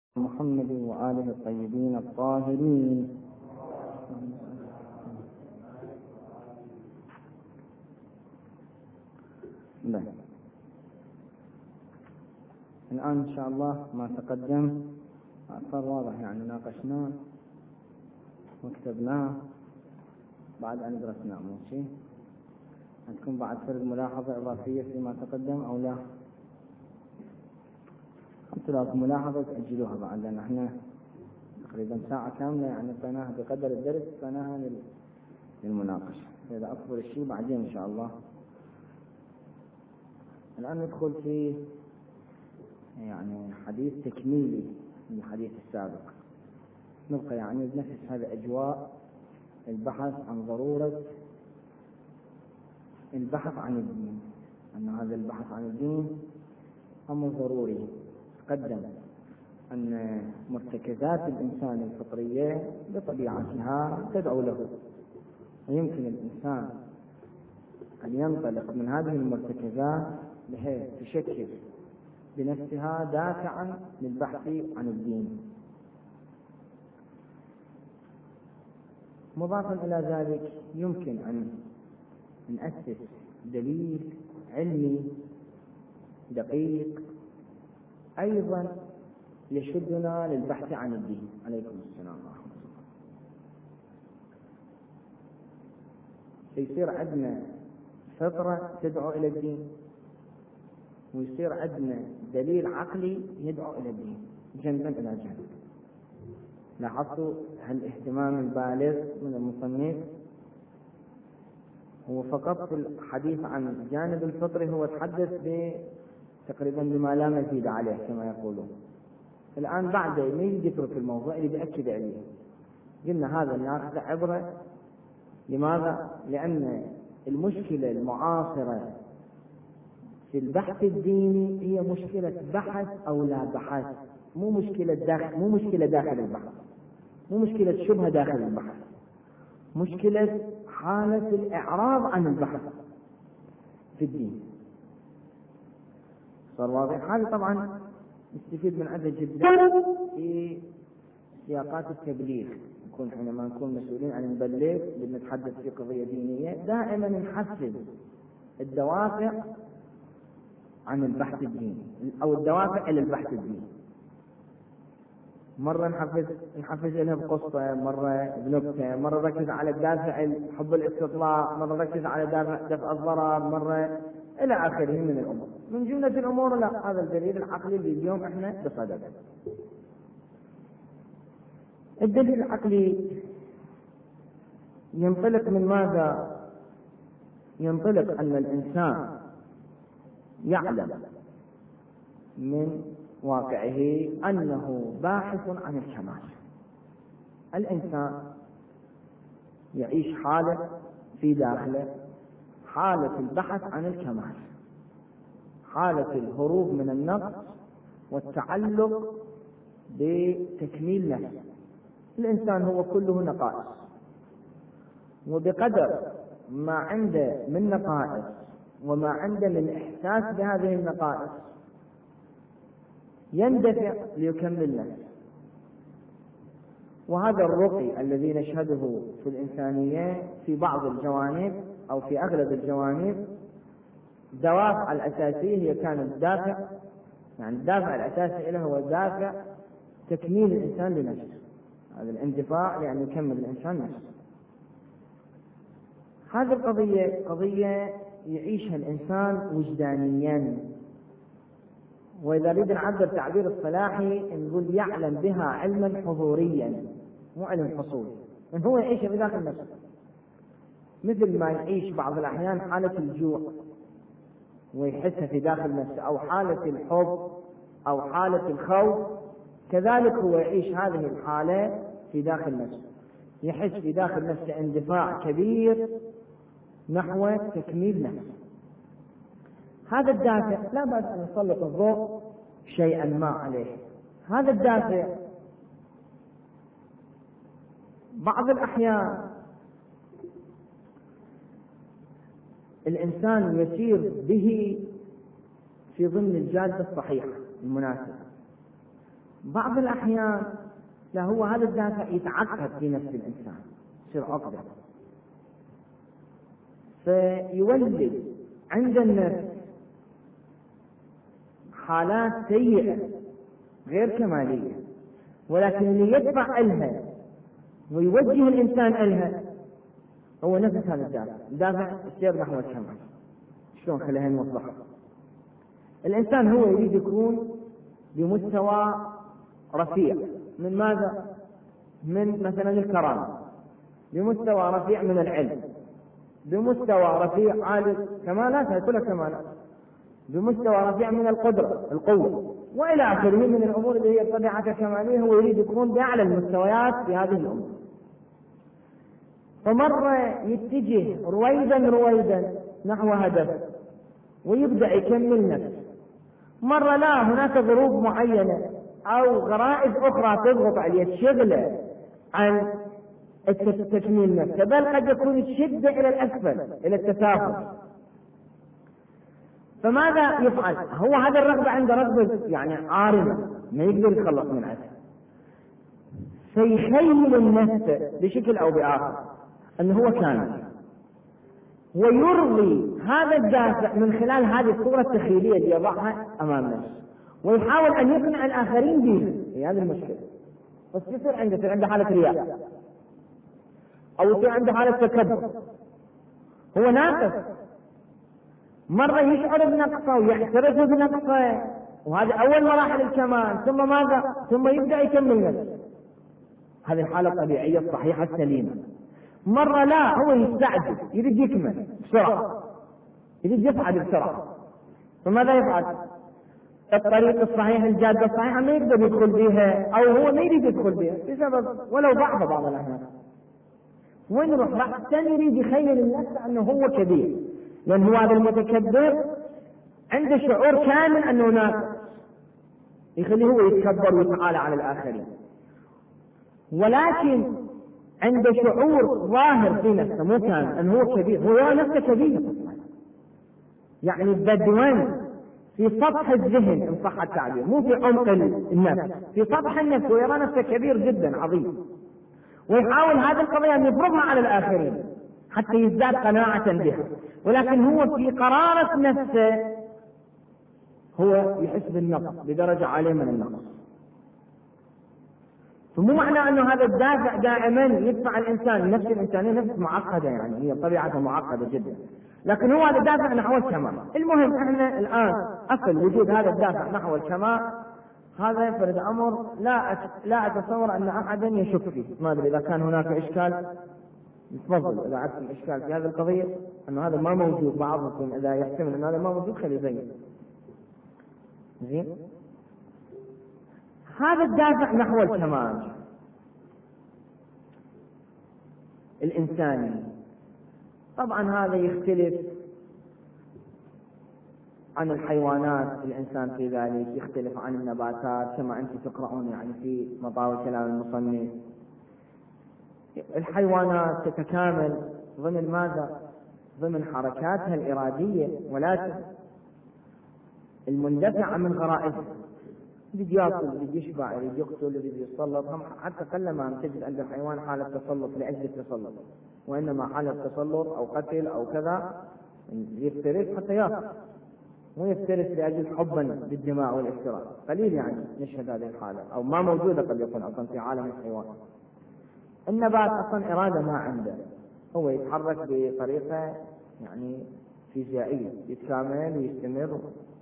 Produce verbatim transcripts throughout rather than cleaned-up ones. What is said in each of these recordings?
محمد وآله الطيبين الطاهرين. بل. الآن إن شاء الله ما تقدم صار واضح، يعني ناقشناه وكتبناه بعد أن درسناه. ماشي، عندكم بعد فرق ملاحظة إضافية فيما تقدم أو لا؟ قلت لكم ملاحظة تأجلوها بعد، لأن احنا تقريبا ساعة كاملة يعني بناها بقدر الدرس بناها للمناقشة، إذا أكبر الشيء بعدين إن شاء الله. الآن ندخل في يعني حديث تكميلي للحديث السابق، نبقى يعني بنفس هذا أجواء البحث عن ضرورة البحث عن الدين، أن هذا البحث عن الدين أمر ضروري. تقدم أن مرتكزات الإنسان الفطرية بطبيعتها تدعو له، ويمكن الإنسان أن ينطلق من هذه المرتكزات بحيث تشكل بنفسها دافعا للبحث عن الدين. مضافا إلى ذلك يمكن أن نأسس دليل علمي دقيق أيضا يشدنا للبحث عن الدين. عليكم السلام ورحمة الله. يصير عندنا فطرة تدعو إلى الدين، ويصير عندنا دليل عقلي يدعو إلى الدين جنبا إلى جنب. لاحظتوا هالاهتمام البالغ من المصنف هو فقط في الحديث عن الجانب الفطري، هو تحدث تقريبا بما لا مزيد عليه كما يقولون. الآن بعد ما يذكر في الموضوع اللي بيأكد عليه، قلنا هذا الناقض عبرة. لماذا؟ لأن المشكلة المعاصرة في البحث الديني هي مشكلة بحث أو لا بحث، مو مشكلة داخل مو مشكلة داخل البحث، مو مشكلة شبهة داخل البحث، مشكلة حالة الإعراض عن البحث في الدين. صار واضح؟ هذا طبعا نستفيد من عدد جدا في سياقات التبليغ. نكون حينما نكون مسؤولين عن نبلغ بنتحدث في قضية دينية دائما نحفز الدوافع عن البحث الديني أو الدوافع إلى البحث الديني. مرة نحفز نحفز لها بقصة، مرة بنكتة، مرة ركز على الدافع حب الاستطلاع، مرة ركز على دافع دفع الضرر، مرة إلى آخره من الأمور. من جملة الأمور لا، هذا الدليل العقلي اللي اليوم إحنا بصدده. الدليل العقلي ينطلق من ماذا؟ ينطلق أن الإنسان يعلم من واقعه أنه باحث عن الكمال. الإنسان يعيش حالة في داخله، حالة البحث عن الكمال، حالة الهروب من النقص والتعلق بتكميل نفسه. الإنسان هو كله نقائص، وبقدر ما عنده من نقائص وما عنده من إحساس بهذه النقائص يندفع ليكمل نفسه. وهذا الرقي الذي نشهده في الإنسانية في بعض الجوانب أو في أغلب الجوانب، الدوافع الأساسية هي كانت دافع، يعني الدافع الأساسي له هو دافع تكميل الإنسان لنفسه، هذا الاندفاع لأن يكمل الإنسان نفسه. هذه القضية قضية يعيشها الإنسان وجدانيا، وإذا نريد نعبر تعبير الصلاحي نقول يعلم بها علما حضوريا، مو علم حصولي، إن هو يعيش بداخل نفسه، مثل ما يعيش بعض الأحيان حالة الجوع ويحسها في داخل نفسه، أو حالة الحب أو حالة الخوف، كذلك هو يعيش هذه الحالة في داخل نفسه، يحس في داخل نفسه اندفاع كبير نحو تكميل نفسه. هذا الدافع لا بأس أن نسلط الضوء شيئا ما عليه. هذا الدافع بعض الأحيان الإنسان يسير به في ضمن الجادة الصحيحة المناسبة، بعض الأحيان لا، هو هذا الدافع يتعقد في نفس الإنسان، يصير عقدة، فيولد عند النفس حالات سيئة غير كمالية، ولكن اللي يدفع إلها ويوجه الإنسان إلها هو نفس هذا الدافع، دافع السير نحو الكمال. شلون خليها نوضحها؟ الإنسان هو يريد يكون بمستوى رفيع من ماذا؟ من مثلا الكرامة، بمستوى رفيع من العلم، بمستوى رفيع عالي كمالاتها كلها كمالات، بمستوى رفيع من القدرة القوة وإلى آخره من الأمور اللي هي طبيعة كمالية. هو يريد يكون بأعلى المستويات في هذه الأمور، فمرة يتجه رويدا رويدا نحو هدف ويبدأ يكمل نفسه، مرة لا، هناك ظروف معينة أو غرائز أخرى تضغط عليه تشغله عن تكميل نفسه، بل قد يكون يشد إلى الأسفل إلى التسافل. فماذا يفعل؟ هو هذا الرغبة عنده رغبة يعني عارمة ما يقدر يتخلص من عسل، فيخيل النفس بشكل أو بآخر أنه هو كامل، ويرضي هذا الدافع من خلال هذه الصورة التخيلية اللي يضعها أمام نفسه، ويحاول أن يقنع الآخرين بها. هي هذه المشكلة. بس يصير عنده يصير عنده حالة رياء، أو يصير عنده حالة تكبر، هو ناقص، مرة يشعر بنقصه ويعترف بنقصه، وهذه أول مراحل الكمال. ثم ماذا؟ ثم يبدأ يكمل نفسه. هذه الحالة الطبيعية الصحيحة السليمة. مرة لا، هو يستعجل، يريد يكمل بسرعة، يريد يصعد بسرعة، فماذا يفعل؟ الطريق الصحيح الجادة الصحيحة ما يقدر يدخل بها، أو هو ما يريد يدخل بها بسبب ولو ضعف بعض الأحيان. وين يروح؟ راح الثاني يريد يخيل النفس أنه هو كبير، لأن هو هذا المتكبر عنده شعور كامل أنه ناقص، يخليه هو يتكبر ويتعالى على الآخرين. ولكن عنده شعور ظاهر في نفسه مو كامل أنه هو كبير، هو يرى نفسه كبير، يعني بدوان في سطح الذهن إن صح التعبير، مو في عمق النفس، في سطح النفس، ويرى نفسه كبير جدا عظيم، ويحاول هذه القضية أن يفرضها على الآخرين حتى يزداد قناعة بها. ولكن هو في قرارة نفسه هو يحس بالنقص بدرجة عالية من النقص. فمو معنى أنه هذا الدافع دائما يدفع الإنسان، نفس الإنسانية نفس معقدة، يعني هي طبيعة معقدة جدا، لكن هو هذا الدافع نحو الكمال. المهم احنا الآن أصل وجود هذا الدافع نحو الكمال هذا يفرض أمر لا لا أتصور أن أحدا يشك فيه. ما أدري إذا كان هناك إشكال، تفضل إذا عندكم إشكال في هذه القضية أنه هذا ما موجود، بعضكم إذا يحتمل أن هذا ما موجود خلي زين زين. هذا الدافع نحو الكمال الإنساني طبعا هذا يختلف عن الحيوانات، الإنسان في ذلك يختلف عن النباتات كما أنتم تقرؤون يعني في مطاوى كلام المصنف. الحيوانات تتكامل ضمن ماذا؟ ضمن حركاتها الإرادية، ولكن المندفعة من غرائزها، يريد ياكل، يريد يشبع، يريد يقتل، يريد يتسلط. حتى قلما تجد عند الحيوان حالة تسلط لأجل التسلط، وإنما حالة تسلط أو قتل أو كذا يفترس حتى ياكل، مو يفترس لأجل حبا بالدماء والافتراء. قليل يعني نشهد هذه الحالة، أو ما موجودة قد يكون أصلا في عالم الحيوان. النبات أصلا إرادة ما عنده، هو يتحرك بطريقة يعني فيزيائية، يتكامل ويستمر.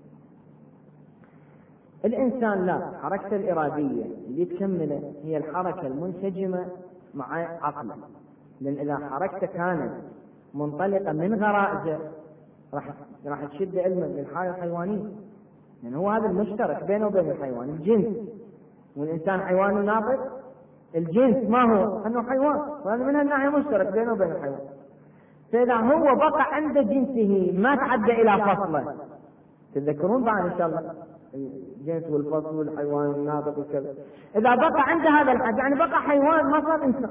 الإنسان لا، حركته الإرادية اللي تكمله هي الحركة المنسجمة مع عقله، لأن إذا حركته كانت منطلقة من غرائزه راح راح تشد علما للحالة الحيوانية، لأن هو هذا المشترك بينه وبين الحيوان، الجنس. والإنسان حيوان ناطق، الجنس ما هو أنه حيوان، وهذا من الناحية مشترك بينه وبين الحيوان. فإذا هو بقى عند جنسه ما تعدى إلى فصله، تذكرون بعد إن شاء الله الجنس والفصل والحيوان الناطق وكذا، إذا بقى عند هذا الحد يعني بقى حيوان ما صار إنسان.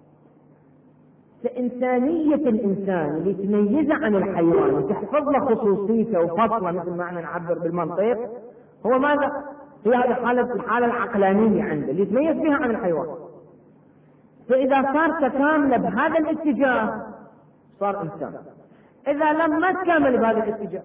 فإنسانية الإنسان اللي تميزه عن الحيوان وتحفظ له خصوصيته وفصله مثل ما احنا نعبر بالمنطق هو ماذا؟ هي هذه حالة الحالة العقلانية عنده اللي يتميز بها عن الحيوان. فإذا صار تكامل بهذا الاتجاه صار إنسان. إذا لم ما تكامل بهذا الاتجاه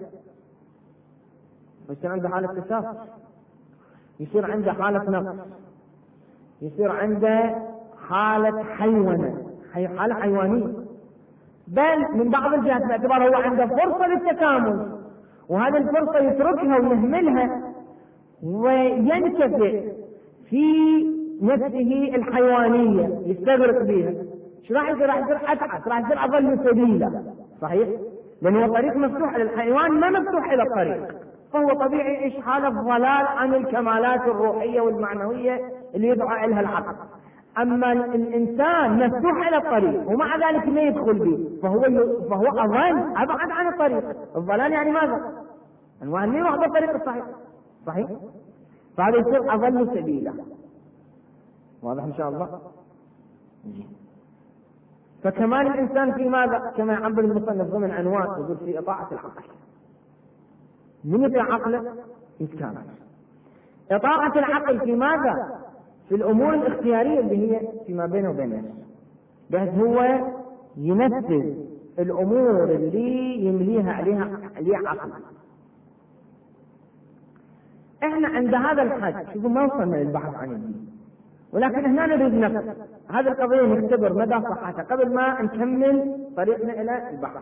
يصير عنده حالة تسافر، يصير عنده حالة نقص، يصير عنده حالة حيوانة، حالة حيوانية، بل من بعض الجهات باعتبار هو عنده فرصة للتكامل وهذه الفرصة يتركها ويهملها وينتفع في نفسه الحيوانية يستغرق بها. شو راح يصير؟ راح يصير أتعس، راح يصير أضل سبيلا. صحيح؟ لأنه الطريق مفتوح للحيوان ما مفتوح إلى الطريق، فهو طبيعي يعيش حالة ضلال عن الكمالات الروحية والمعنوية اللي يدعى لها العقل. أما الإنسان مفتوح إلى الطريق ومع ذلك ما يدخل به، فهو فهو أضل أبعد عن الطريق. الضلال يعني ماذا؟ الواحد ما يروح بالطريق الصحيح. صحيح؟ فهذا يصير أضل سبيلا. واضح إن شاء الله؟ فكمال الإنسان في ماذا؟ كما يعبر المصنف ضمن عنوان يقول في إطاعة العقل. من يطيع عقله يتكامل. إطاعة العقل في ماذا؟ في الأمور الاختيارية اللي هي فيما بينه وبين نفسه، بحيث هو ينفذ الأمور اللي يمليها عليها عليها عقل. احنا عند هذا الحد شوفوا ما وصلنا للبحث عن الدين، ولكن هنا نريد نفس هذه القضية نختبر مدى صحتها قبل ما نكمل طريقنا إلى البحث.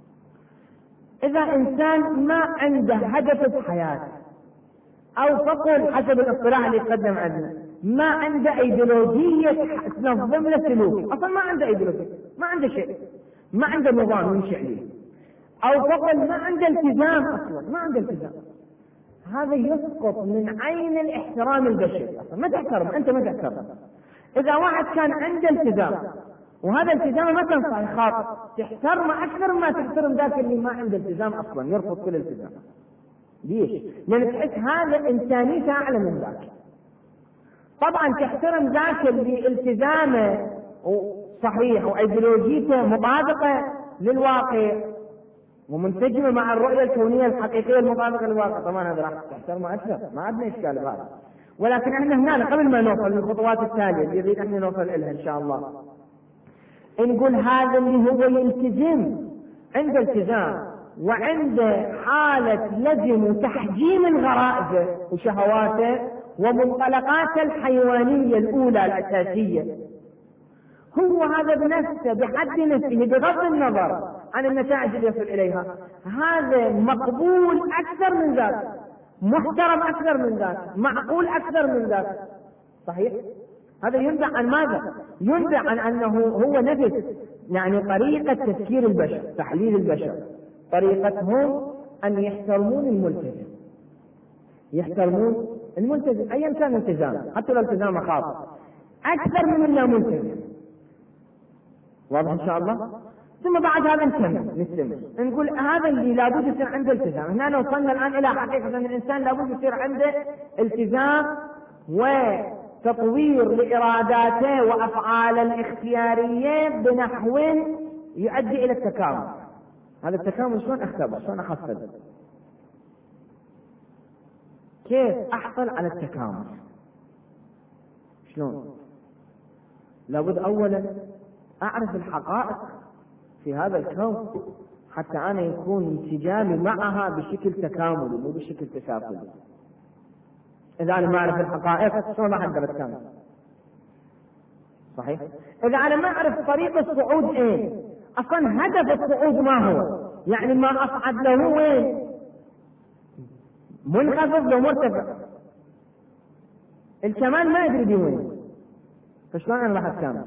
إذا إنسان ما عنده هدف في حياته، أو فقل حسب الاصطلاح اللي يقدم عندنا ما عنده ايديولوجية تنظم له سلوكه، أصلا ما عنده ايديولوجية، ما عنده شيء، ما عنده نظام يمشي عليه، أو فقل ما عنده التزام، أصلا ما عنده التزام، هذا يسقط من عين الاحترام البشري. أصلا ما تحترم، أنت ما تحترم. إذا واحد كان عنده التزام وهذا التزام ما كان صحيح خاطئ، تحترمه أكثر ما تحترم ذاك اللي ما عنده التزام أصلا يرفض كل التزام. ليش؟ لأن تحس هذا إنسانيته أعلى من ذاك. طبعا تحترم ذاك اللي التزامه صحيح وأيديولوجيته مطابقة للواقع ومنسجمة مع الرؤية الكونية الحقيقية المطابقة للواقع، طبعا هذا راح تحترمه أكثر، ما عندنا إشكال بهذا. ولكن احنا هنا قبل ما نوصل للخطوات التالية اللي نريد احنا نوصل إلها إن شاء الله، نقول هذا اللي هو يلتزم، عنده التزام وعنده حالة لزم وتحجيم غرائزه وشهواته ومنطلقاته الحيوانية الأولى الأساسية، هو هذا بنفسه بحد نفسه بغض النظر عن النتائج اللي يصل إليها هذا مقبول أكثر من ذاك، محترم أكثر من ذاك، معقول أكثر من ذاك. صحيح؟ هذا ينبع عن ماذا؟ ينبع عن أنه هو نفس يعني طريقة تفكير البشر، تحليل البشر، طريقتهم أن يحترمون الملتزم، يحترمون الملتزم أيا كان التزامه، حتى لو التزامه خاطئ أكثر من اللا ملتزم. واضح إن شاء الله؟ ثم بعد هذا نكمل نستمر نقول هذا اللي لابد يصير عنده التزام. هنا وصلنا الآن إلى حقيقة أن الإنسان لابد يصير عنده التزام وتطوير لإراداته وأفعاله الاختيارية بنحو يؤدي إلى التكامل. هذا التكامل شلون أختبر؟ شلون أحصل؟ كيف أحصل على التكامل؟ شلون؟ لابد أولا أعرف الحقائق في هذا الكون حتى أنا يكون انسجامي معها بشكل تكاملي مو بشكل تسافلي. إذا أنا ما أعرف الحقائق شلون راح أقدر أتكامل؟ صحيح؟ إذا أنا ما أعرف طريق الصعود إيه، أصلا هدف الصعود ما هو، يعني ما أصعد له وين؟ منخفض لو مرتفع، الكمال ما أدري دي وين، فشلون أنا راح أتكامل؟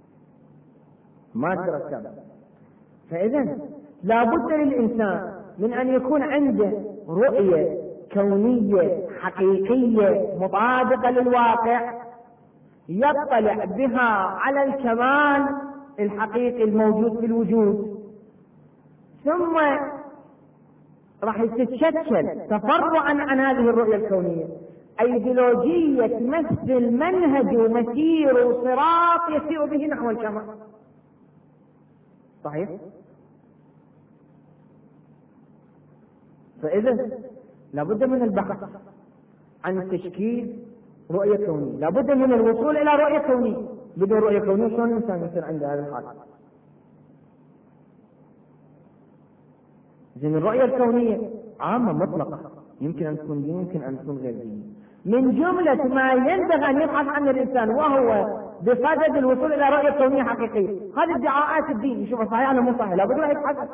ما أقدر أتكامل. فإذا لابد للإنسان من أن يكون عنده رؤية كونية حقيقية مطابقة للواقع يطلع بها على الكمال الحقيقي الموجود في الوجود، ثم راح تتشكل تفرعا عن هذه الرؤية الكونية أيديولوجية تمثل منهج ومسير وصراط يسير به نحو الكمال. صحيح؟ فإذا لابد من البحث عن تشكيل رؤية كونية، لابد من الوصول إلى رؤية كونية. بدون رؤية كونية شلون الإنسان يصير عنده هذا الحال؟ زين الرؤية الكونية عامة مطلقة، يمكن أن تكون دين، يمكن أن تكون غير دين. من جملة ما ينبغي أن يبحث عنه الإنسان وهو بصدد الوصول إلى رؤية كونية حقيقية، هذه ادعاءات الدين، يشوفها صحيح ولا مو صحيح، لابد أن يبحث،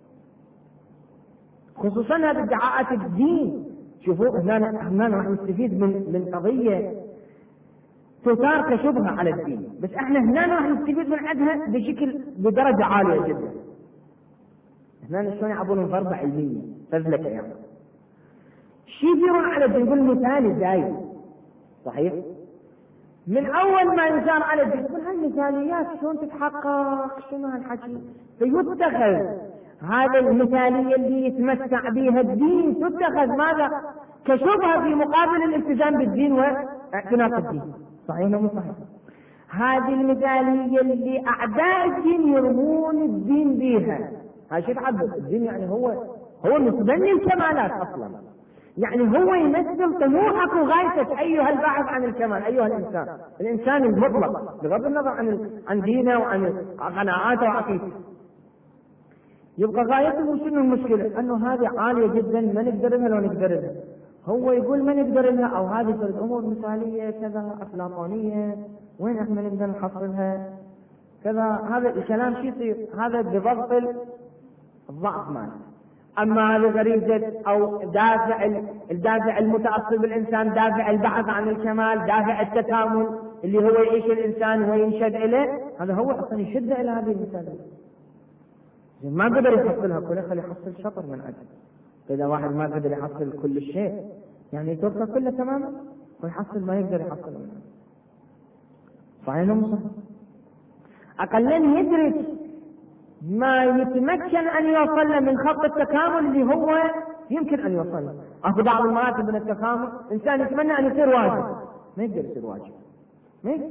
خصوصا هذه ادعاءات الدين. شوفوا هنا هنا راح نستفيد من من قضية تثار كشبهة على الدين، بس احنا هنا راح نستفيد من عندها بشكل بدرجة عالية جدا. هنا شلون يعبون فرض علمية فذلك يعني شيء يثيرون على الدين، يقول مثالي زايد صحيح. من اول ما يثار على الدين يقول هالمثاليات شلون تتحقق، شنو هالحكي، فيتخذ هذا المثالية اللي يتمتع بها الدين تتخذ ماذا؟ كشبهة في مقابل الالتزام بالدين واعتناق الدين. صحيح ولا مو صحيح؟ هذه المثالية اللي أعداء الدين يرمون الدين بها، هذا شيء تعبد الدين، يعني هو هو متبني الكمالات أصلا، يعني هو يمثل طموحك وغايتك أيها الباحث عن الكمال، أيها الإنسان، الإنسان المطلق بغض النظر عن عن دينه وعن قناعاته وعقيدته. يبقى غايته شنو المشكلة؟ أنه هذه عالية جدا ما نقدر لها لو نقدر لها، هو يقول ما نقدر لها، أو هذه الأمور مثالية كذا أفلاطونية وين احنا نقدر نحصلها كذا. هذا الكلام شو يصير؟ هذا بضبط الضعف ماله. أما هذا غريزة أو دافع الدافع المتأصل بالإنسان، دافع البحث عن الكمال، دافع التكامل اللي هو يعيش الإنسان وينشد إليه، هذا هو أصلا يشد إلى هذه المثالية. ما قدر يحصلها كلها، خلي يحصل شطر من أجل. إذا واحد ما قدر يحصل كل الشيء يعني يتركه كله تماما ويحصل ما يقدر يحصل منه. صحيح ولا مو صحيح؟ أقلا يدرك ما يتمكن أن يوصل من خط التكامل اللي هو يمكن أن يوصل. أو بعض المراتب من التكامل إنسان يتمنى أن يصير واجب، ما يقدر يصير واجب، ما يقدر،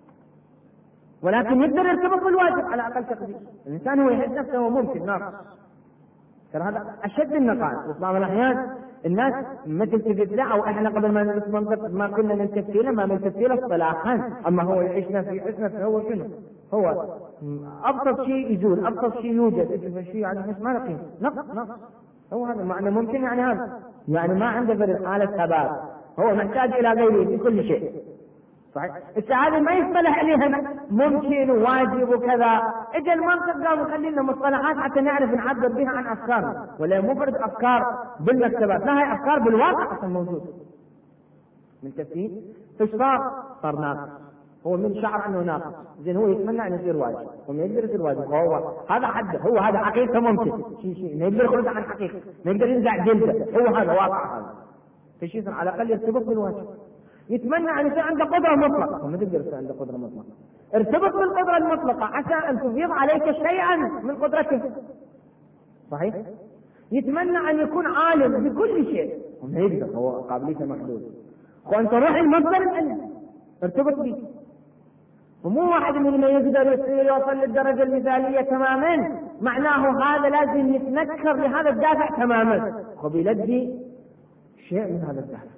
ولكن يقدر يرتبط بالواجب على أقل تقدير. الإنسان هو يحس نفسه هو ممكن ناقص، ترى هذا أشد النقائص. وفي بعض الأحيان الناس ما تلتفت له، أو إحنا قبل ما ندرس منطق ما كنا نلتفت له، ما نلتفت له اصطلاحا، أما هو يعيش نفسه يحس نفسه هو شنو؟ هو أبسط شيء يزول، أبسط شيء يوجد، شيء يعني مش ما نقيم نقص نقص. هو هذا معنى ممكن، يعني هذا يعني ما عنده غير حالة ثبات، هو محتاج إلى غيره في كل شيء. صحيح؟ السعادة ما يصطلح عليها ممكن وواجب وكذا، اجى المنطق قام يخلي لنا مصطلحات حتى نعرف نعبر بها عن افكارنا، ولا مفرد افكار بالمكتبات، لا هي افكار بالواقع اصلا موجود. من تفسير ايش صار؟ صار ناقص، هو من شعر انه ناقص، زين هو يتمنى ان يصير واجب، وما يقدر يصير واجب، هو هذا حده، هو هذا حقيقة ممكن، شيء شيء ما يقدر يخرج عن حقيقة، ما يقدر ينزع جلده، هو هذا واقع، هذا في شيء على الاقل يرتبط بالواجب. يتمنى أن يصير عنده قدرة مطلقة، وما تقدر يصير عنده قدرة مطلقة. ارتبط بالقدرة المطلقة عسى أن تفيض عليك شيئا من قدرته. صحيح؟ يتمنى أن يكون عالم بكل شيء، وما يقدر، هو قابليته محدودة. وأنت روح المصدر العلم ارتبط به، ومو واحد من اللي يقدر يصير يوصل للدرجة المثالية تماما معناه هذا لازم يتنكر لهذا الدافع تماما، وبيلدي شيء من هذا الدافع.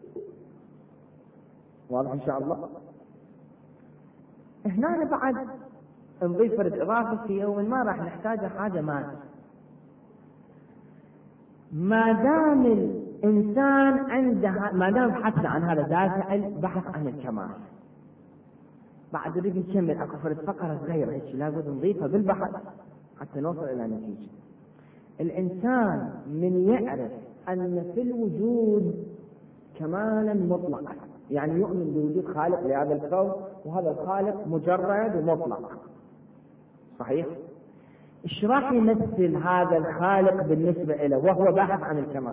واضح إن شاء الله؟ هنا بعد نضيف فرد إضافة في يوم ما راح نحتاجها حاجة ما ما دام الإنسان عنده، ما دام بحثنا عن هذا دافع البحث عن الكمال، بعد نريد نكمل أكو فرد فقرة صغيرة هيك لابد نضيفها بالبحث حتى نوصل إلى نتيجة. الإنسان من يعرف أن في الوجود كمالا مطلقا، يعني يؤمن بوجود خالق لهذا الكون، وهذا الخالق مجرد ومطلق. صحيح؟ ايش راح يمثل هذا الخالق بالنسبة له وهو باحث عن الكمال؟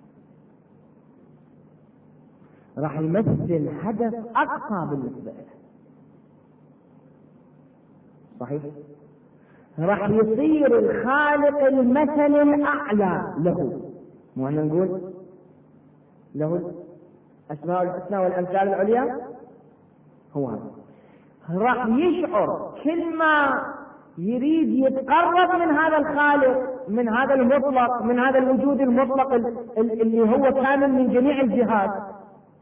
راح يمثل هدف أقصى بالنسبة له. صحيح؟ راح يصير الخالق المثل الأعلى له، مو أن نقول له أسماء الحسنى والأمثال العليا، هو هذا. راح يشعر كل ما يريد يتقرب من هذا الخالق، من هذا المطلق، من هذا الوجود المطلق اللي هو كامل من جميع الجهات،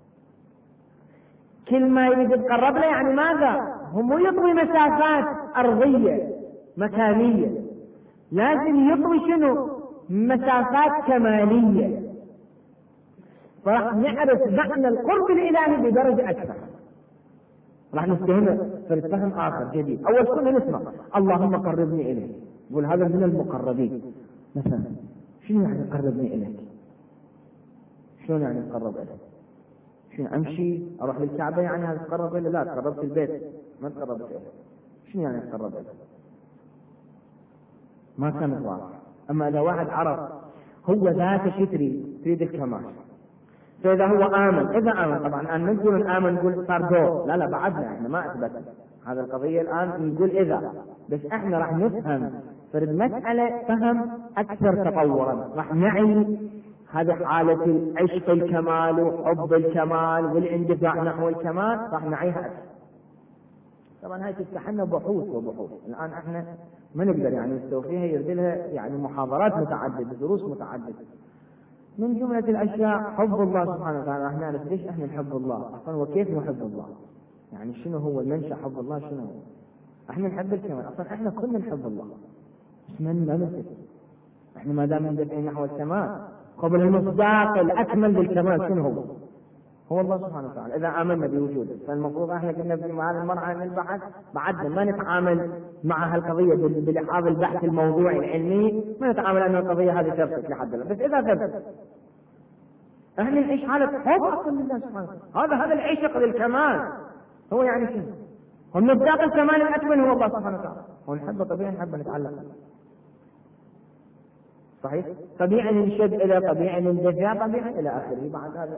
كل ما يريد يتقرب له يعني ماذا؟ هو مو يطوي مسافات أرضية مكانية، لازم يطوي شنو؟ مسافات كمالية. فراح نعرف معنى القرب الإلهي بدرجة أكثر، راح نفتهمه في فهم آخر جديد. أول كنا نسمع اللهم قربني إليك، يقول هذا من المقربين مثلا. شنو يعني قربني إليك؟ شلون يعني تقرب إليك؟ شنو أمشي أروح للكعبة يعني هذا تقرب إليه؟ لا، تقربت البيت ما تقربت إليه. شنو يعني تقرب إليه؟ ما كانت واضحة. أما إذا واحد عرف هو ذاته شو تريد؟ تريد الكمال. فإذا هو آمن، إذا آمن طبعا أن نقول آمن نقول صار دور، لا لا بعدنا إحنا ما أثبتنا هذا القضية الآن، نقول إذا بس إحنا راح نفهم في المسألة فهم أكثر تطورا، راح نعي هذه حالة العشق الكمال وحب الكمال والاندفاع نحو الكمال، راح نعيها أكثر. طبعا هاي تفتح لنا بحوث وبحوث، الآن إحنا ما نقدر يعني نستوفيها، يرد لها يعني محاضرات متعددة، دروس متعددة. من جملة الأشياء حب الله سبحانه وتعالى. راح نعرف ليش إحنا نحب الله أصلا وكيف نحب الله، يعني شنو هو المنشأ حب الله، شنو هو. إحنا نحب الكمال، أصلا إحنا كلنا نحب الله بس من ما نثق. إحنا ما دام ندفعين نحو الكمال، قبل المصداق الأكمل بالكمال شنو هو؟ هو الله سبحانه وتعالى. إذا آمنا بوجوده فالمفروض إحنا كنا في هذه المرحلة من البحث بعدنا ما نتعامل مع هالقضية بلحاظ البحث الموضوعي العلمي، ما نتعامل أن القضية هذه ثبتت لحد الآن. بس إذا ثبتت احنا نعيش حالة حب اصلا لله سبحانه وتعالى. هذا هذا العشق للكمال هو يعني شنو؟ هو مصداق الكمال الاكمل هو الله سبحانه وتعالى. هو نحبه طبيعي، نحبه نتعلق صحيح، طبيعي ننشد الى، طبيعي نندفع، طبيعي الى اخره. بعد هذا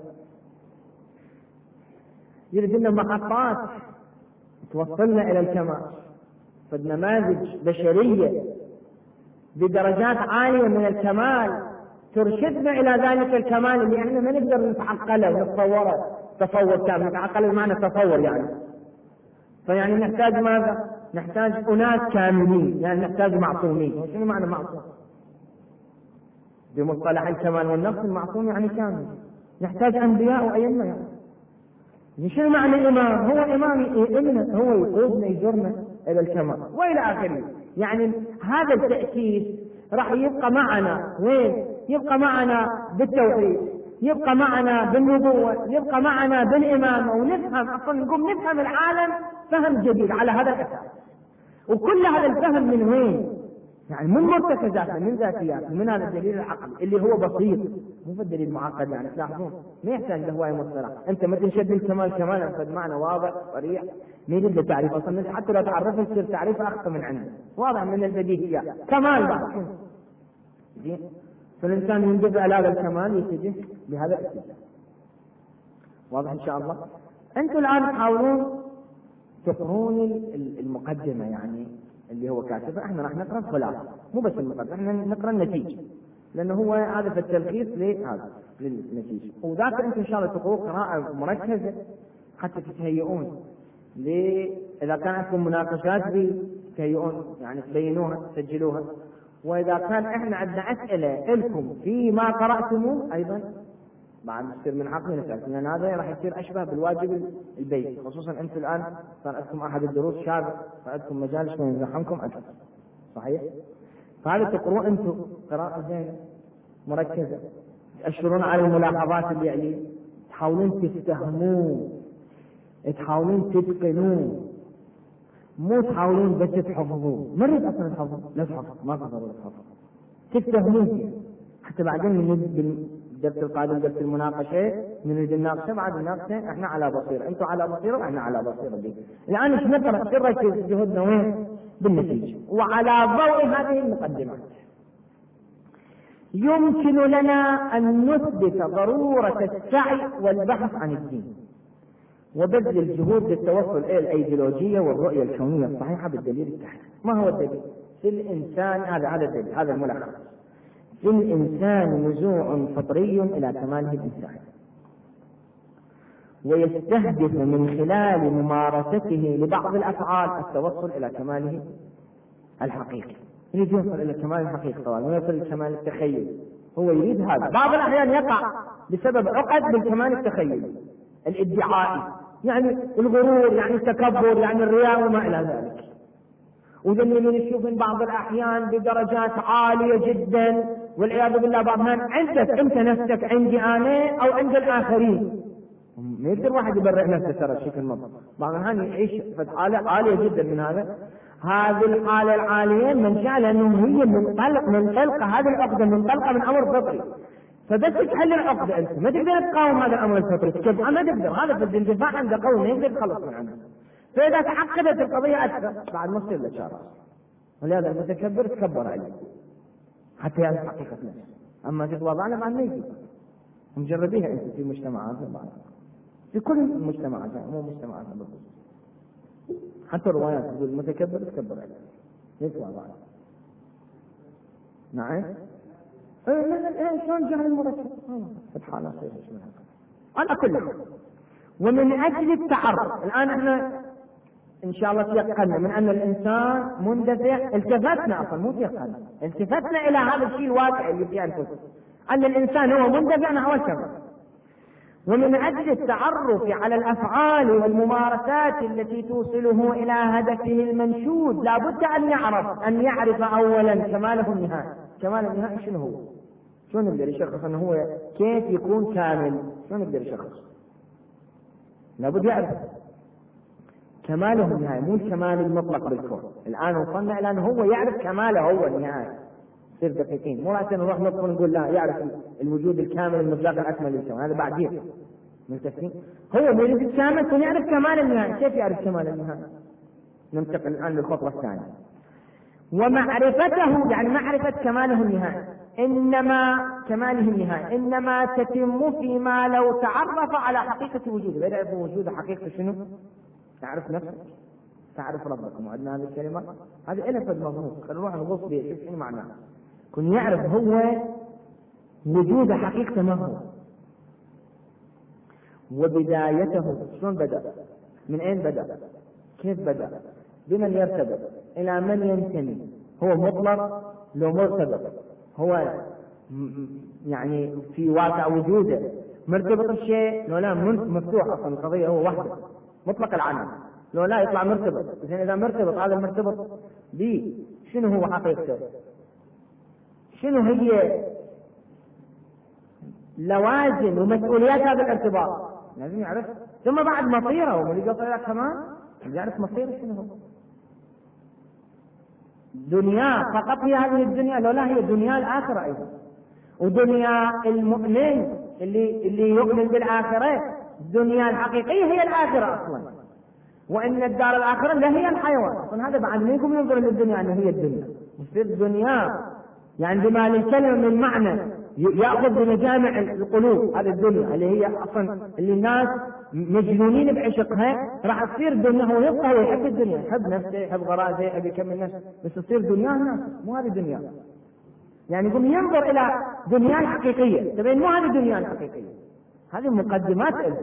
يريد لنا محطات توصلنا الى الكمال، فالنماذج بشرية بدرجات عالية من الكمال ترشدنا إلى ذلك الكمال اللي احنا ما نقدر نتعقله ونتصوره تصور كامل. نتعقله بمعنى تصور يعني، فيعني نحتاج ماذا؟ نحتاج أناس كاملين، يعني نحتاج معصومين. شنو معنى معصوم؟ بمصطلح الكمال والنقص المعصوم يعني كامل. نحتاج أنبياء وأئمة يعني. شنو معنى إمام؟ هو إمام إمنا، هو يقودنا يجرنا إلى الكمال وإلى آخره. يعني هذا التأكيد راح يبقى معنا وين؟ يبقى معنا بالتوحيد، يبقى معنا بالنبوة، يبقى معنا بالإمامة، ونفهم أصلا نقوم نفهم العالم فهم جديد على هذا الأساس. وكل هذا الفهم من وين؟ يعني من مرتكزاتنا، من ذاتياتنا، من هذا الدليل العقلي اللي هو بسيط، مو في الدليل معقد. يعني تلاحظون ما يحتاج لهواية مصطلح. أنت ما تنشد الكمال كمال أخذ معنى واضح صريح ما يجب للتعريف أصلا، حتى لو تعرفه يصير تعريف أخطر من عنده، واضح من البديهيات. كمال بعد زين، فالإنسان يندفع إلى هذا الكمال يتجه بهذا الاتجاه. واضح إن شاء الله. أنتم الآن تحاولون تقرون المقدمة يعني اللي هو كاتبه، احنا راح نقرأ خلاصة، مو بس المقدمة، احنا نقرأ النتيجة، لأنه هو هذا في التلخيص لهذا للنتيجة. وذاك أنتم إن شاء الله تقرأوا قراءة مركزة حتى تتهيئون ل إذا كان عندكم مناقشات تهيئون يعني تبينوها تسجلوها. وإذا كان احنا عندنا أسئلة لكم فيما قرأتموه أيضا بعد يصير من حقنا نسأل، لأن هذا راح يصير أشبه بالواجب البيت، خصوصا أنتم الآن صار عندكم أحد الدروس شابه، فعندكم مجال شوي يزحمكم أكثر صحيح. فهذا تقرؤوا أنتم قراءة زينة مركزة، تأشرون على الملاحظات اللي يعني تحاولون تفتهمون، تحاولون تتقنون، مو تحاولون بس تحفظون. ما نريد أصلا تحفظون، لا تحفظ، ما تقدروا تحفظون، تفتهمون حتى بعدين من درس القادم درس المناقشة نريد الناقشة، بعد الناقشة احنا على بصيرة، انتم على بصيرة واحنا على بصيرة دي. الآن ايش نقرأ؟ سر جهودنا وين؟ بالنتيجة. وعلى ضوء هذه المقدمات يمكن لنا أن نثبت ضرورة السعي والبحث عن الدين وبذل الجهود للتوصل إلى الأيديولوجية والرؤية الكونية الصحيحة بالدليل التحت. ما هو الدليل؟ في الإنسان هذا هذا الدليل، هذا الملخص. في الإنسان نزوع فطري إلى كماله الإنساني، ويستهدف من خلال ممارسته لبعض الأفعال التوصل إلى كماله الحقيقي. يريد يوصل إلى كمال الحقيقي طبعا، ويصل إلى كمال التخيل. هو يريد هذا. بعض الأحيان يقع بسبب عقد بالكمال التخيلي الادعائي، يعني الغرور، يعني التكبر، يعني الرياء وما إلى ذلك. وذني من يشوف بعض الأحيان بدرجات عالية جدا والعياذ بالله بعض عندك أنت نفسك عندي أنا أو عند الآخرين. ما يقدر واحد يبرئ نفسه ترى بشكل مطلق. بعض الأحيان يعيش في حالة عالية جدا من هذا. هذه الحالة العالية منشأ لأنه هي منطلق منطلقة، هذه العقدة منطلقة من أمر فطري. فبس تحل العقدة أنت ما تقدر تقاوم هذا الأمر الفطري، كيف ما تقدر، هذا في الاندفاع عنده قوي ما يقدر يتخلص من عنده. فإذا تعقدت القضية أكثر بعد ما تصير له شر. ولهذا المتكبر تكبر عليه حتى يعرف حقيقة نفسه. أما تتواضع له بعد ما يجي مجربيها أنت في مجتمعات بعض، في كل المجتمعات مو مجتمعات بالضبط. حتى الروايات تقول المتكبر تكبر عليه يتواضع. نعم. ايه شلون جهل المرتب؟ سبحان الله على كل حال. ومن أجل التعرف الآن احنا إن شاء الله تيقنا من أن الإنسان مندفع، التفتنا أصلا مو تيقنا، التفتنا إلى هذا الشيء الواقع اللي في أنفسنا أن الإنسان هو مندفع نحو الكمال. ومن أجل التعرف على الأفعال والممارسات التي توصله إلى هدفه المنشود لا بد أن يعرف أن يعرف أولا كماله النهائي. كمال النهائي شنو هو؟ شلون نقدر يشخص أنه هو كيف يكون كامل؟ شلون نقدر يشخص؟ لا بد يعرف كماله النهائي، مو الكمال المطلق بالكون. الآن وصلنا إلى أنه هو يعرف كماله هو النهائي. صير دقيقين، مو رأسا نروح ندخل نقول لا يعرف الوجود الكامل المطلق الأكمل للكون، هذا بعدين ملتفين. هو يريد الكامل ويعرف كمال النهائي. كيف يعرف كمال النهائي؟ ننتقل الآن للخطوة الثانية. ومعرفته يعني معرفة كماله النهائي إنما كماله النهائي إنما تتم فيما لو تعرف على حقيقة وجوده. إذا يعرف وجود حقيقة شنو؟ تعرف نفسك، تعرف ربك. وعندنا هذه الكلمة هذه إلى فد مضمون، خلينا نروح نغوص بها شوف شنو معناها. كن يعرف هو وجود حقيقة ما هو، وبدايته شلون بدأ، من أين بدأ، كيف بدأ، بمن يرتبط، إلى من ينتمي، هو مطلق لو مرتبط، هو يعني في واقع وجوده مرتبط الشيء لو لا مفتوح. أصلا القضية هو وحده مطلق العالم، لو لا يطلع مرتبط. إذن إذا مرتبط هذا المرتبط به شنو هو حقيقته، شنو هي لوازم ومسؤوليات هذا الارتباط لازم يعرف. ثم بعد مصيره ومن يقصر لك كمان يعرف مصيره شنو هو. دنيا فقط هي هذه الدنيا، لو لا هي دنيا الآخرة أيضا. ودنيا المؤمن اللي اللي يؤمن بالآخرة الدنيا الحقيقية هي الآخرة أصلا، وإن الدار الآخرة لا هي الحيوان. أصلا هذا بعد منكم ينظر للدنيا أنها هي الدنيا. يصير الدنيا يعني بما للكلمة من معنى يأخذ بمجامع القلوب. هذه الدنيا اللي هي أصلا اللي الناس مجنونين بعشقها راح تصير دنيا. هو يبقى هو يحب الدنيا، يحب نفسه، يحب غرائزه، يحب يكمل نفسه، بس تصير دنيا الناس مو هذه دنيا. يعني يقوم ينظر إلى دنيا الحقيقية، تبين مو هذه الدنيا الحقيقية، هذه مقدمات له.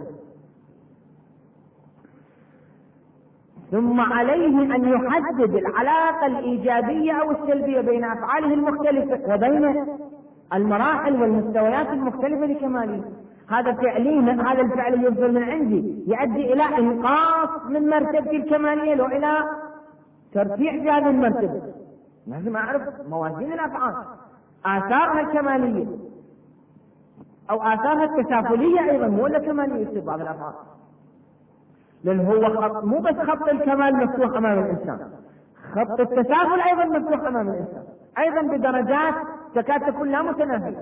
ثم عليه أن يحدد العلاقة الإيجابية أو السلبية بين أفعاله المختلفة وبين المراحل والمستويات المختلفة لكماله. هذا فعلين هذا الفعل يصدر من عندي يؤدي إلى إنقاص من مرتبة الكمالية وإلى ترفيع في هذه المرتبة. لازم أعرف موازين الأفعال، آثارها الكمالية أو آثارها التكافلية أيضا، مو ولا كمالية يصير بعض الأفعال. لأن هو خط مو بس خط الكمال مفتوح أمام الإنسان، خط التساهل أيضا مفتوح أمام الإنسان، أيضا بدرجات تكاد تكون لا متناهية،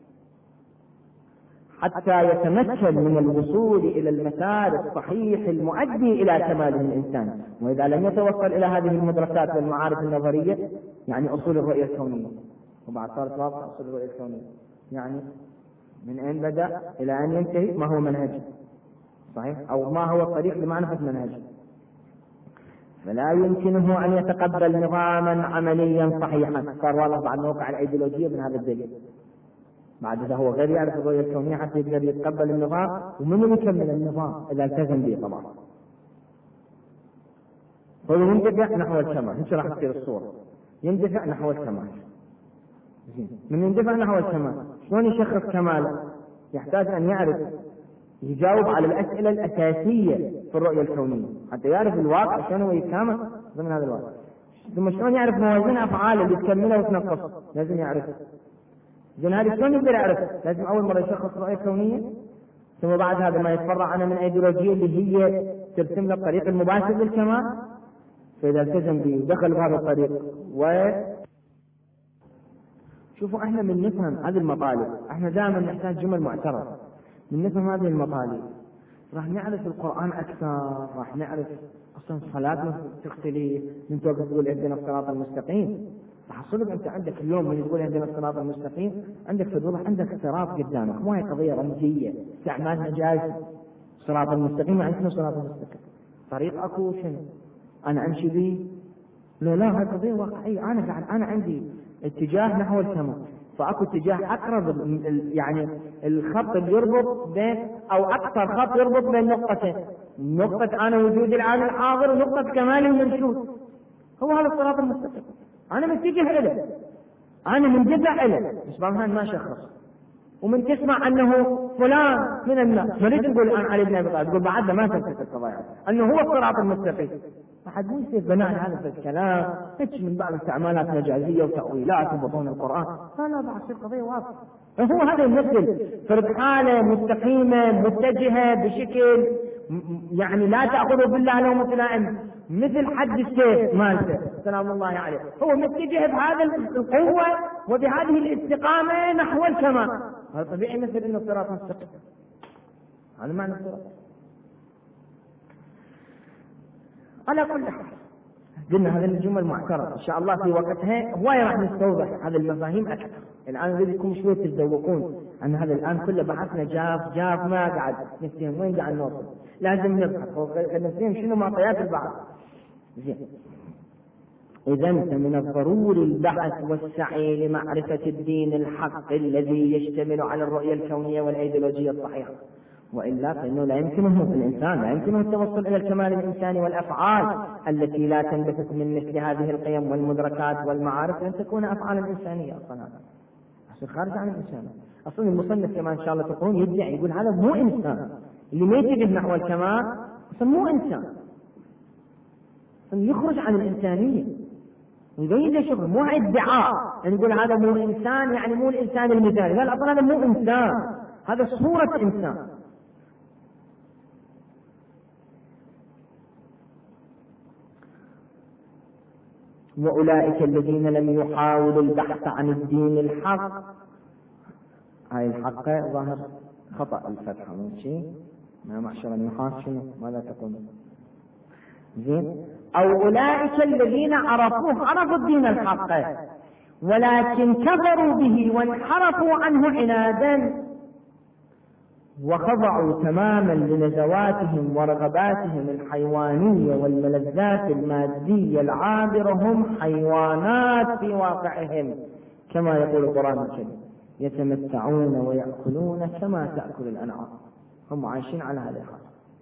حتى يتمكن من الوصول إلى المسار الصحيح المؤدي إلى كماله الإنسان. وإذا لم يتوصل إلى هذه المدرسات والمعارف النظرية يعني أصول الرؤية الكونية، وبعد صارت واضحة أصول الرؤية الكونية يعني من أين بدأ إلى أن ينتهي، ما هو منهجه صحيح أو ما هو الطريق لمعرفة منهجه. فلا يمكنه أن يتقبل نظاما عمليا صحيحا. صار واضح بعد موقع الأيديولوجية من هذا الدليل. بعد إذا هو غير يعرف الرؤية الكونية حتى يقدر يتقبل النظام، ومن يكمل النظام إذا التزم به طبعا. هو يندفع نحو الكمال، مش راح تصير الصورة يندفع نحو الكمال. من يندفع نحو الكمال شلون يشخص كماله؟ يحتاج أن يعرف يجاوب على الأسئلة الأساسية في الرؤية الكونية حتى يعرف الواقع شنو يتكامل ضمن هذا الواقع. ثم شلون يعرف موازين أفعاله اللي تكمله وتنقص؟ لازم يعرف. زين هذه شلون يقدر يعرف؟ لازم أول مرة يشخص رؤية كونية، ثم بعد هذا ما يتفرع عنها من أيديولوجية اللي هي ترسم له الطريق المباشر للكمال، فإذا التزم به ودخل بهذا الطريق. و شوفوا احنا من نفهم هذه المطالب، احنا دائما نحتاج جمل معترضة من نفهم هذه المطالب، راح نعرف القرآن أكثر، راح نعرف أصلا صلاتنا تختلف. من توقف تقول اهدنا الصراط المستقيم، راح تصدق أنت عندك اليوم من يقول اهدنا الصراط المستقيم عندك فضول، عندك صراط قدامك، مو هي قضية رمزية استعمال مجاز. الصراط المستقيم يعني شنو الصراط المستقيم؟ طريق أكو شنو أنا أمشي به؟ لا لا، هذه قضية واقعية. أنا قاعد أنا عندي اتجاه نحو السماء، فأكو اتجاه أقرب، يعني الخط اللي يربط بين أو أكثر خط يربط بين نقطتين، نقطة أنا وجودي الآن الحاضر ونقطة كمالي المنشود، هو هذا الصراط المستقيم. أنا متجه إليه، أنا منجزع إليه، بس بعضها ما شخص. ومن تسمع أنه فلان من الناس، ما نريد نقول عن علي بن أبي طالب، تقول بعدنا ما تمسك القضايا أنه هو الصراط المستقيم. أحد مو يصير بناء على الكلام هيك من بعض استعمالات مجازية وتأويلات وبطون القرآن، لا لا بعد تصير قضية واضحة. هو هذا المثل فرد حالة مستقيمة متجهة بشكل يعني لا تأخذه بالله لومة لائم، مثل حد السيف مالته سلام الله عليه، هو متجه بهذا القوة وبهذه الاستقامة نحو الكمال. هذا طبيعي مثل انه الصراط مستقيم، هذا معنى الصراط. على كل حال قلنا هذه الجمل معترضة، ان شاء الله في وقتها هواية راح نستوضح هذه المفاهيم اكثر. الان نريدكم شوية تتذوقون ان هذا الان كله بحثنا جاف جاف ما قاعد نفهم وين قاعد نوصل، لازم نبحث ونفهم شنو معطيات البحث. زين، إذا من الضروري البحث والسعي لمعرفة الدين الحق الذي يشتمل على الرؤية الكونية والأيديولوجية الصحيحة، وإلا فإنه لا يمكنه الإنسان لا يمكنه التوصل إلى الكمال الإنساني والأفعال التي لا تنبثق من مثل هذه القيم والمدركات والمعارف أن تكون أفعالا إنسانية أصلا، هذا خارج عن الإنسان. أصلا المصنف كما إن شاء الله تقولون يدعي يقول هذا مو إنسان، اللي ما يتجه نحو الكمال أصلا مو إنسان، يخرج عن الإنسانية يبين له شغل، مو ادعاء يعني يقول هذا مو إنسان يعني مو الإنسان المثالي، لا أصلا هذا مو إنسان، هذا صورة إنسان. وأولئك الذين لم يحاولوا البحث عن الدين الحق، هاي الحق ظاهر خطأ الفتحة مو شيء، ما معشر النحاس شنو ماذا تقول؟ زين، أو أولئك الذين عرفوه عرفوا الدين الحق ولكن كفروا به وانحرفوا عنه عنادا وخضعوا تماما لنزواتهم ورغباتهم الحيوانية والملذات المادية العابرة، هم حيوانات في واقعهم كما يقول القرآن الكريم، يتمتعون ويأكلون كما تأكل الأنعام، هم عايشين على هذا الحال.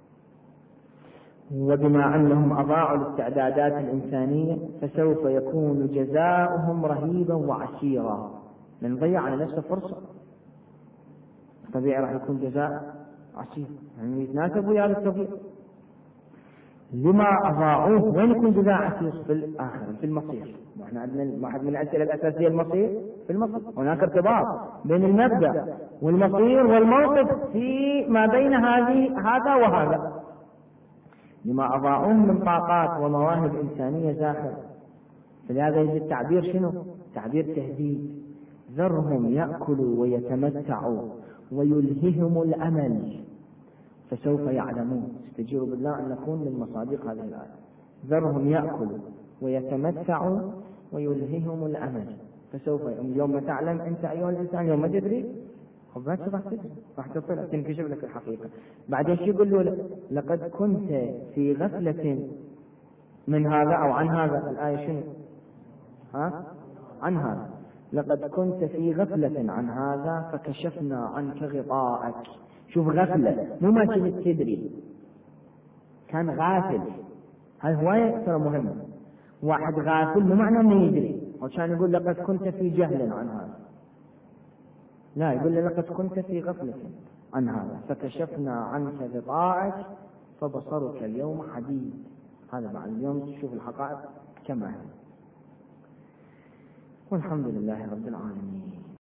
وبما أنهم أضاعوا الاستعدادات الإنسانية فسوف يكون جزاؤهم رهيبا وعسيرا، من ضيع على نفسه فرصة طبيعي راح يكون جزاء عسير، يعني يتناسب ويا الطبيعي لما أضاعوه. وين يكون جزاء عسير؟ في الآخرة في المصير. نحن عندنا واحد من الأسئلة الأساسية المصير، في المصير هناك ارتباط بين المبدأ والمصير والموقف في ما بين هذه هذا وهذا. لما أضاعوه من طاقات ومواهب إنسانية زاخرة، فلهذا يجي التعبير شنو؟ تعبير تهديد، ذرهم يأكلوا ويتمتعوا ويلههم الأمل فسوف يعلمون. استجيروا بالله أن نكون من مصادق هذه الآية، ذرهم يأكلوا ويتمتعوا ويلههم الأمل فسوف يوم تعلم أنت أيها الإنسان يوم ما تدري خبرت راح تدري راح تطلع تنكشف لك الحقيقة. بعدين شو يقول له؟ لقد كنت في غفلة من هذا أو عن هذا. الآية شنو؟ ها؟ عن هذا. لقد كنت في غفلة عن هذا فكشفنا عنك غطاءك. شوف غفلة، مو ما كنت تدري، كان غافل. هذا هواية ترى مهمة. واحد غافل مو معنى انه يدري، وكان يقول لقد كنت في جهل عن هذا، لا يقول لقد كنت في غفلة عن هذا، فكشفنا عنك غطاءك فبصرك اليوم حديد. هذا بعد اليوم تشوف الحقائق كما هي. والحمد لله رب العالمين.